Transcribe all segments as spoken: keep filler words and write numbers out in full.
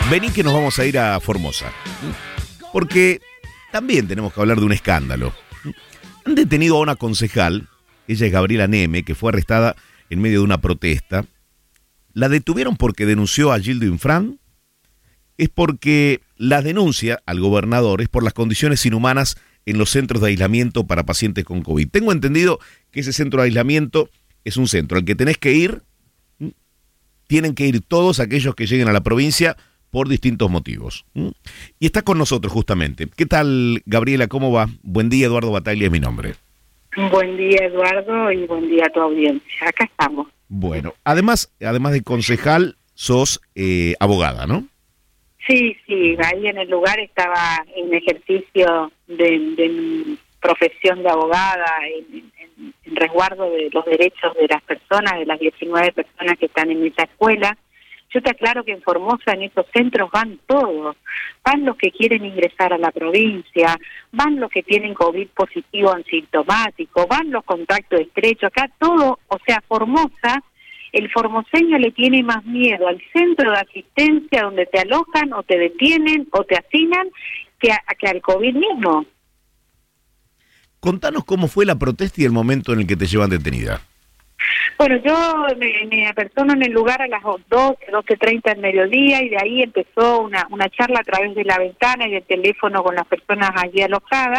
Vení que nos vamos a ir a Formosa, porque también tenemos que hablar de un escándalo. Han detenido a una concejal, ella es Gabriela Neme, que fue arrestada en medio de una protesta. La detuvieron porque denunció a Gildo Infran, es porque la denuncia al gobernador es por las condiciones inhumanas en los centros de aislamiento para pacientes con COVID. Tengo entendido que ese centro de aislamiento es un centro al que tenés que ir, tienen que ir todos aquellos que lleguen a la provincia por distintos motivos. Y está con nosotros justamente. ¿Qué tal, Gabriela? ¿Cómo va? Buen día, Eduardo Bataglia es mi nombre. Buen día, Eduardo, y buen día a tu audiencia. Acá estamos. Bueno, además, además de concejal, sos eh, abogada, ¿no? Sí, sí, ahí en el lugar estaba en ejercicio de, de mi profesión de abogada, en, en, en resguardo de los derechos de las personas, de las diecinueve personas que están en esa escuela. Yo te aclaro que en Formosa, en esos centros, van todos. Van los que quieren ingresar a la provincia, van los que tienen COVID positivo asintomático, van los contactos estrechos. Acá todo, o sea, Formosa, el formoseño le tiene más miedo al centro de asistencia donde te alojan o te detienen o te hacinan que, a, que al COVID mismo. Contanos cómo fue la protesta y el momento en el que te llevan detenida. Bueno, yo me, me apersono en el lugar a las doce, doce treinta del mediodía, y de ahí empezó una, una charla a través de la ventana y del teléfono con las personas allí alojadas.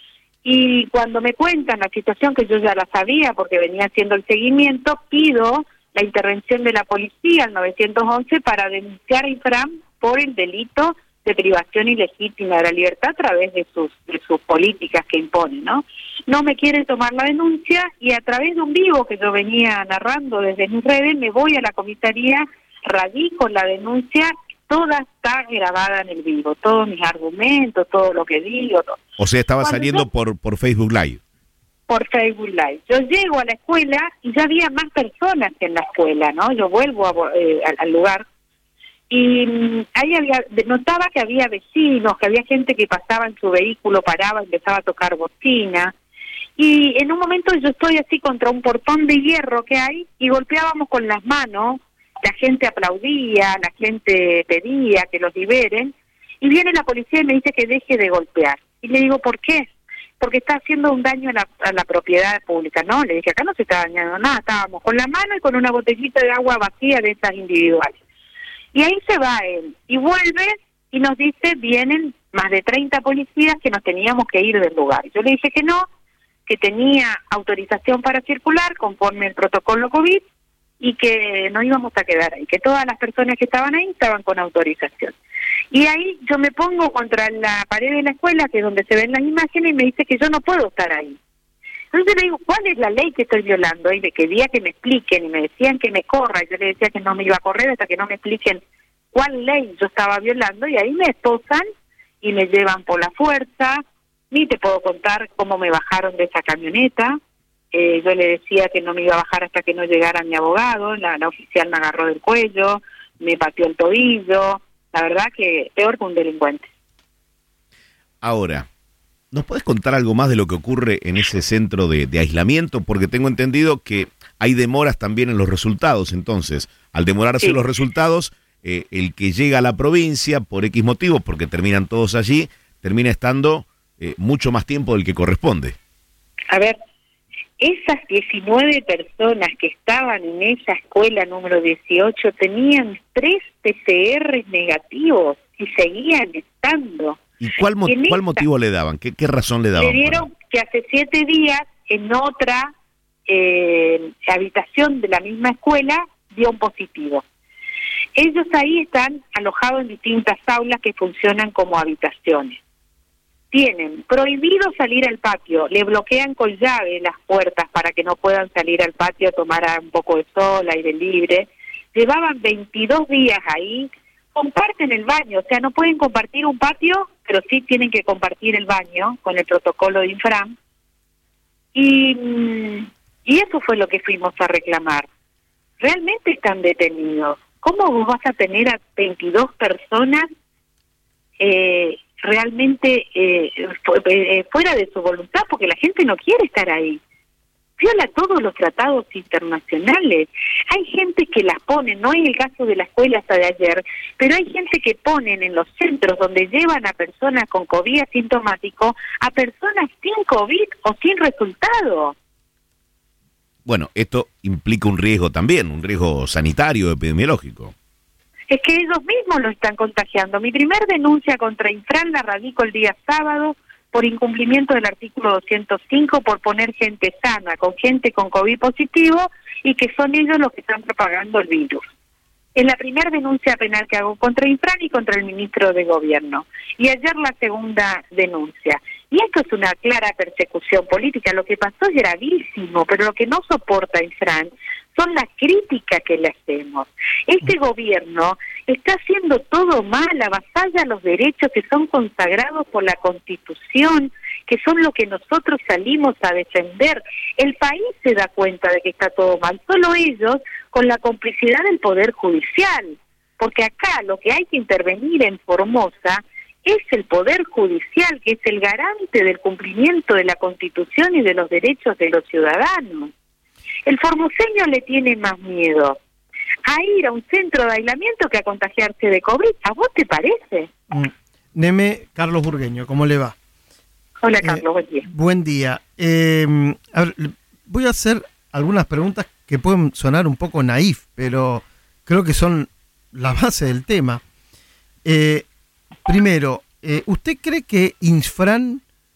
Y cuando me cuentan la situación, que yo ya la sabía porque venía haciendo el seguimiento, pido la intervención de la policía al nueve once para denunciar a Infran por el delito de privación ilegítima de la libertad a través de sus de sus políticas que impone, ¿no? No me quieren tomar la denuncia y a través de un vivo que yo venía narrando desde mis redes, me voy a la comisaría, radico la denuncia, toda está grabada en el vivo, todos mis argumentos, todo lo que digo. Todo. O sea, estaba Cuando saliendo yo, por, por Facebook Live. Por Facebook Live. Yo llego a la escuela y ya había más personas que en la escuela, ¿no? Yo vuelvo a, eh, al, al lugar. Y mmm, ahí había, notaba que había vecinos, que había gente que pasaba en su vehículo, paraba, empezaba a tocar bocina. Y en un momento yo estoy así contra un portón de hierro que hay y golpeábamos con las manos, la gente aplaudía, la gente pedía que los liberen, y viene la policía y me dice que deje de golpear. Y le digo, ¿por qué? Porque está haciendo un daño a la, a la propiedad pública. No, le dije, acá no se está dañando nada, estábamos con la mano y con una botellita de agua vacía de esas individuales. Y ahí se va él, y vuelve y nos dice, vienen más de treinta policías que nos teníamos que ir del lugar. Yo le dije que no, que tenía autorización para circular conforme el protocolo COVID y que no íbamos a quedar ahí, que todas las personas que estaban ahí estaban con autorización. Y ahí yo me pongo contra la pared de la escuela, que es donde se ven las imágenes, y me dice que yo no puedo estar ahí. Entonces le digo, ¿cuál es la ley que estoy violando? Y me quería que me expliquen, y me decían que me corra, y yo le decía que no me iba a correr hasta que no me expliquen cuál ley yo estaba violando, y ahí me esposan y me llevan por la fuerza. Ni te puedo contar cómo me bajaron de esa camioneta. Eh, yo le decía que no me iba a bajar hasta que no llegara mi abogado, la, la oficial me agarró del cuello, me pateó el tobillo, la verdad que peor que un delincuente. Ahora, ¿nos puedes contar algo más de lo que ocurre en ese centro de, de aislamiento? Porque tengo entendido que hay demoras también en los resultados. Entonces, al demorarse sí. los resultados, eh, el que llega a la provincia por X motivos, porque terminan todos allí, termina estando eh, mucho más tiempo del que corresponde. A ver, esas diecinueve personas que estaban en esa escuela número dieciocho tenían tres P C R negativos y seguían estando. ¿Y cuál, mo- cuál esta, motivo le daban? ¿Qué, qué razón le daban? Le dieron para? que hace siete días en otra eh, habitación de la misma escuela dio un positivo. Ellos ahí están alojados en distintas aulas que funcionan como habitaciones. Tienen prohibido salir al patio, le bloquean con llave las puertas para que no puedan salir al patio a tomar un poco de sol, aire libre. Llevaban veintidós días ahí. Comparten el baño, o sea, no pueden compartir un patio, pero sí tienen que compartir el baño con el protocolo de Infran. Y, y eso fue lo que fuimos a reclamar. Realmente están detenidos. ¿Cómo vos vas a tener a veintidós personas eh, realmente eh, fu- eh, fuera de su voluntad? Porque la gente no quiere estar ahí. viola todos los tratados internacionales. Hay gente que las pone, no es el caso de la escuela hasta de ayer, pero hay gente que ponen en los centros donde llevan a personas con COVID asintomático a personas sin COVID o sin resultado. Bueno, esto implica un riesgo también, un riesgo sanitario, epidemiológico. Es que ellos mismos lo están contagiando. Mi primer denuncia contra Infran la radico el día sábado por incumplimiento del artículo doscientos cinco, por poner gente sana con gente con COVID positivo y que son ellos los que están propagando el virus. Es la primera denuncia penal que hago contra Infran y contra el ministro de Gobierno. Y ayer la segunda denuncia. Y esto es una clara persecución política. Lo que pasó es gravísimo, pero lo que no soporta Infran son las críticas que le hacemos. Este gobierno está haciendo todo mal, avasalla los derechos que son consagrados por la Constitución, que son lo que nosotros salimos a defender. El país se da cuenta de que está todo mal, solo ellos con la complicidad del Poder Judicial, porque acá lo que hay que intervenir en Formosa es el Poder Judicial, que es el garante del cumplimiento de la Constitución y de los derechos de los ciudadanos. El formoseño le tiene más miedo a ir a un centro de aislamiento que a contagiarse de COVID. ¿A vos te parece? Mm. Neme, Carlos Burgueño, ¿cómo le va? Hola, Carlos, eh, buen día. Buen día. Eh, a ver, voy a hacer algunas preguntas que pueden sonar un poco naif, pero creo que son la base del tema. Eh, primero, eh, ¿usted cree que Infran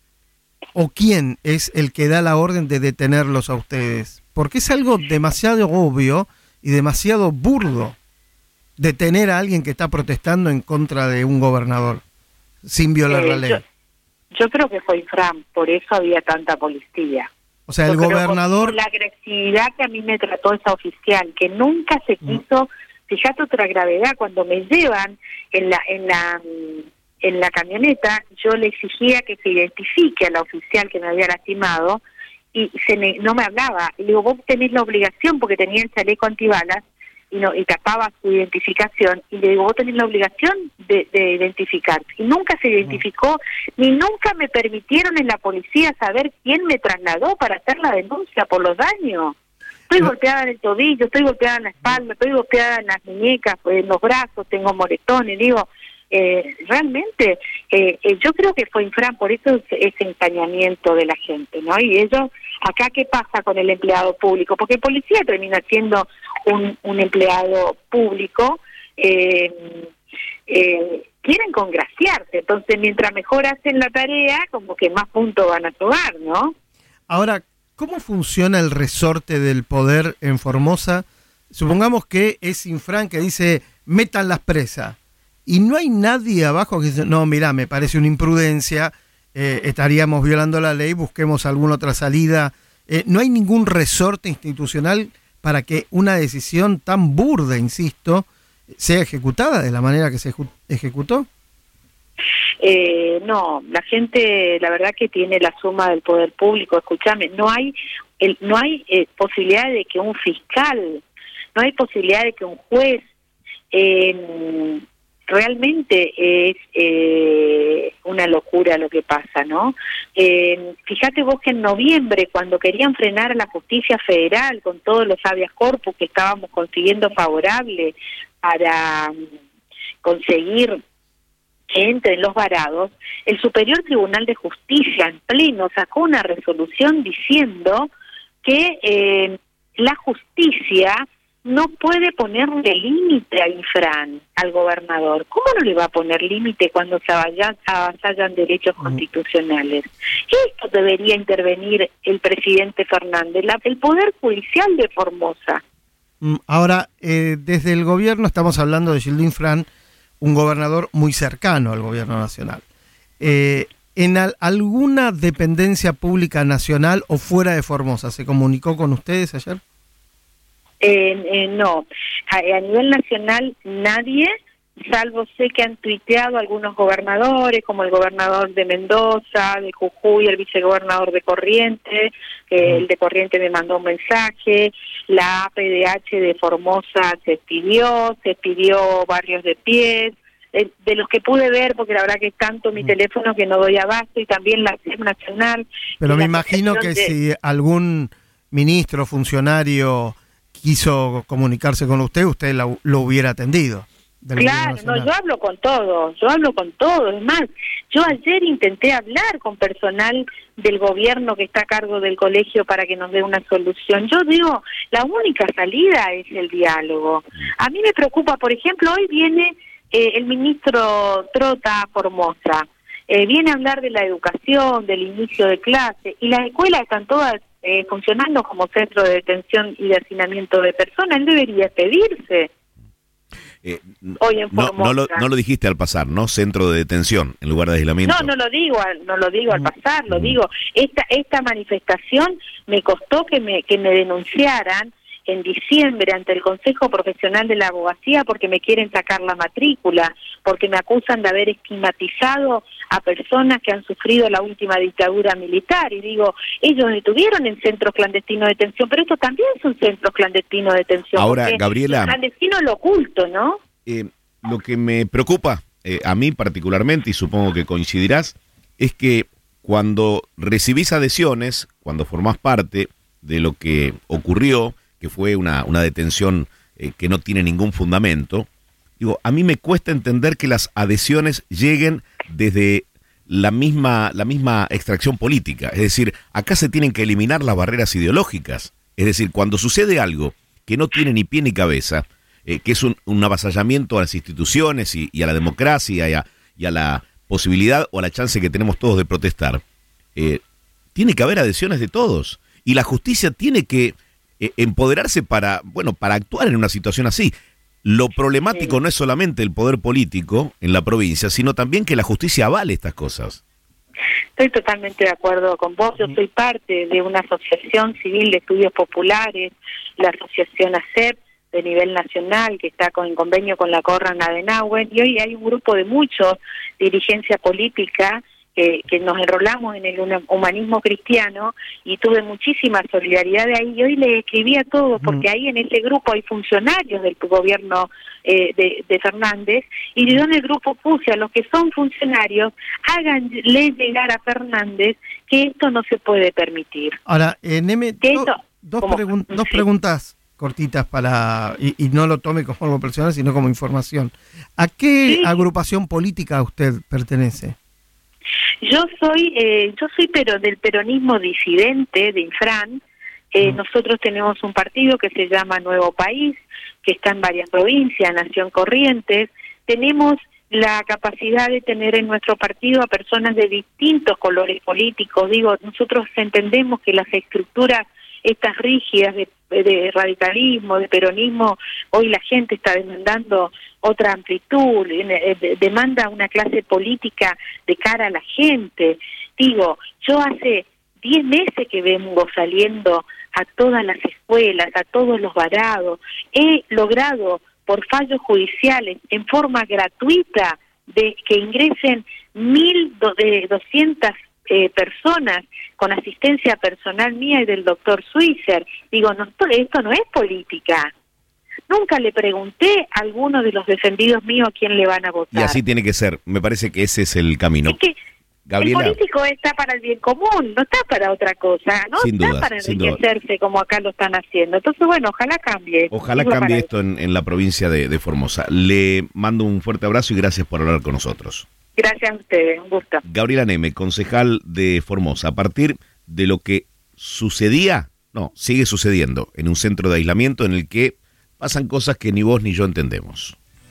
o quién es el que da la orden de detenerlos a ustedes? Porque es algo demasiado obvio y demasiado burdo detener a alguien que está protestando en contra de un gobernador sin violar eh, la ley. Yo, yo creo que fue Infran, por eso había tanta policía. O sea, yo el gobernador... Por la agresividad que a mí me trató esa oficial, que nunca se quiso... Mm. Fíjate otra gravedad, cuando me llevan en la en la en la camioneta, yo le exigía que se identifique a la oficial que me había lastimado, y se me, no me hablaba. Y le digo, vos tenés la obligación, porque tenía el chaleco antibalas y no y tapaba su identificación, y le digo, vos tenés la obligación de, de identificarte. Y nunca se identificó, ni nunca me permitieron en la policía saber quién me trasladó para hacer la denuncia por los daños. Estoy no. golpeada en el tobillo, estoy golpeada en la espalda, estoy golpeada en las muñecas, en los brazos, tengo moretones, digo... Eh, realmente eh, eh, yo creo que fue Infran, por eso ese ensañamiento de la gente, ¿no? Y ellos, acá ¿qué pasa con el empleado público? Porque el policía termina siendo un, un empleado público, eh, eh, quieren congraciarse, entonces mientras mejor hacen la tarea, como que más puntos van a tomar, ¿no? Ahora, ¿cómo funciona el resorte del poder en Formosa? Supongamos que es Infran que dice, metan las presas. Y no hay nadie abajo que dice, no, mirá, me parece una imprudencia, eh, estaríamos violando la ley, busquemos alguna otra salida. Eh, no hay ningún resorte institucional para que una decisión tan burda, insisto, sea ejecutada de la manera que se ejecutó. Eh, no, la gente, la verdad que tiene la suma del poder público. Escúchame, no hay, el, no hay eh, posibilidad de que un fiscal, no hay posibilidad de que un juez... Eh, realmente es eh, una locura lo que pasa, ¿no? Eh, fíjate vos que en noviembre, cuando querían frenar a la justicia federal con todos los habeas corpus que estábamos consiguiendo favorable para um, conseguir que entren los varados, el Superior Tribunal de Justicia en pleno sacó una resolución diciendo que eh, la justicia no puede ponerle límite a Infran, al gobernador. ¿Cómo no le va a poner límite cuando se avasallan, avasallan derechos constitucionales? Esto debería intervenir el presidente Fernández, la, el Poder Judicial de Formosa. Ahora, eh, desde el gobierno estamos hablando de Gildo Infran, un gobernador muy cercano al gobierno nacional. Eh, ¿En al, alguna dependencia pública nacional o fuera de Formosa se comunicó con ustedes ayer? Eh, eh, no, a, a nivel nacional nadie, salvo sé que han tuiteado algunos gobernadores, como el gobernador de Mendoza, de Jujuy, el vicegobernador de Corrientes, que el de Corrientes me mandó un mensaje, la A P D H de Formosa se pidió, se pidió Barrios de Pies, de, de los que pude ver, porque la verdad que es tanto mi teléfono que no doy abasto, y también la C E P Nacional. Pero me imagino que de... si algún ministro, funcionario quiso comunicarse con usted, usted la, lo hubiera atendido. Claro, no, yo hablo con todos, yo hablo con todos. Es más, yo ayer intenté hablar con personal del gobierno que está a cargo del colegio para que nos dé una solución. Yo digo, la única salida es el diálogo. A mí me preocupa, por ejemplo, hoy viene eh, el ministro Trota a Formosa, eh, viene a hablar de la educación, del inicio de clase, y las escuelas están todas eh, funcionando como centro de detención y de hacinamiento de personas. Él debería pedirse. Eh, Hoy en no, no, lo, no lo dijiste al pasar, ¿no? Centro de detención en lugar de aislamiento. No, no lo digo, no lo digo al pasar, lo digo. Esta esta manifestación me costó que me que me denunciaran en diciembre ante el Consejo Profesional de la Abogacía porque me quieren sacar la matrícula, porque me acusan de haber estigmatizado a personas que han sufrido la última dictadura militar. Y digo, ellos estuvieron en centros clandestinos de detención, pero estos también son centros clandestinos de detención. Ahora, Gabriela... El clandestino es lo oculto, ¿no? Eh, lo que me preocupa, eh, a mí particularmente, y supongo que coincidirás, es que cuando recibís adhesiones, cuando formás parte de lo que ocurrió, que fue una, una detención eh, que no tiene ningún fundamento, digo, a mí me cuesta entender que las adhesiones lleguen desde la misma, la misma extracción política. Es decir, acá se tienen que eliminar las barreras ideológicas. Es decir, cuando sucede algo que no tiene ni pie ni cabeza, eh, que es un, un avasallamiento a las instituciones y, y a la democracia y a, y a la posibilidad o a la chance que tenemos todos de protestar, eh, tiene que haber adhesiones de todos. Y la justicia tiene que eh, empoderarse para, bueno, para actuar en una situación así. Lo problemático sí. no es solamente el poder político en la provincia, sino también que la justicia avale estas cosas. Estoy totalmente de acuerdo con vos. Yo soy parte de una asociación civil de estudios populares, la asociación ACEP, de nivel nacional, que está con, en convenio con la Konrad Adenauer, y hoy hay un grupo de muchos, dirigencia política, Que, que nos enrolamos en el humanismo cristiano, y tuve muchísima solidaridad de ahí, y hoy le escribí a todos, porque ahí en ese grupo hay funcionarios del gobierno eh, de, de Fernández, y yo en el grupo puse a los que son funcionarios, háganle llegar a Fernández que esto no se puede permitir. Ahora, eh, Neme, do, esto, dos, como, pregun dos sí. preguntas cortitas para, y, y no lo tome como algo personal, sino como información. ¿A qué sí. agrupación política usted pertenece? Yo soy eh, yo soy pero del peronismo disidente de Infran. Eh, mm. Nosotros tenemos un partido que se llama Nuevo País, que está en varias provincias, Nación Corrientes. Tenemos la capacidad de tener en nuestro partido a personas de distintos colores políticos. Digo, nosotros entendemos que las estructuras estas rígidas de, de radicalismo, de peronismo, hoy la gente está demandando otra amplitud, eh, demanda una clase política de cara a la gente. Digo, yo hace diez meses que vengo saliendo a todas las escuelas, a todos los varados, he logrado por fallos judiciales en forma gratuita de que ingresen mil doscientas eh, personas con asistencia personal mía y del doctor Switzer. Digo, no, esto no es política. Nunca le pregunté a alguno de los defendidos míos a quién le van a votar. Y así tiene que ser. Me parece que ese es el camino. Es que Gabriela, el político está para el bien común, no está para otra cosa, no sin está duda, para enriquecerse como acá lo están haciendo. Entonces, bueno, ojalá cambie. Ojalá cambie esto en, en la provincia de, de Formosa. Le mando un fuerte abrazo y gracias por hablar con nosotros. Gracias a ustedes, un gusto. Gabriela Neme, concejal de Formosa, a partir de lo que sucedía, no, sigue sucediendo en un centro de aislamiento en el que pasan cosas que ni vos ni yo entendemos.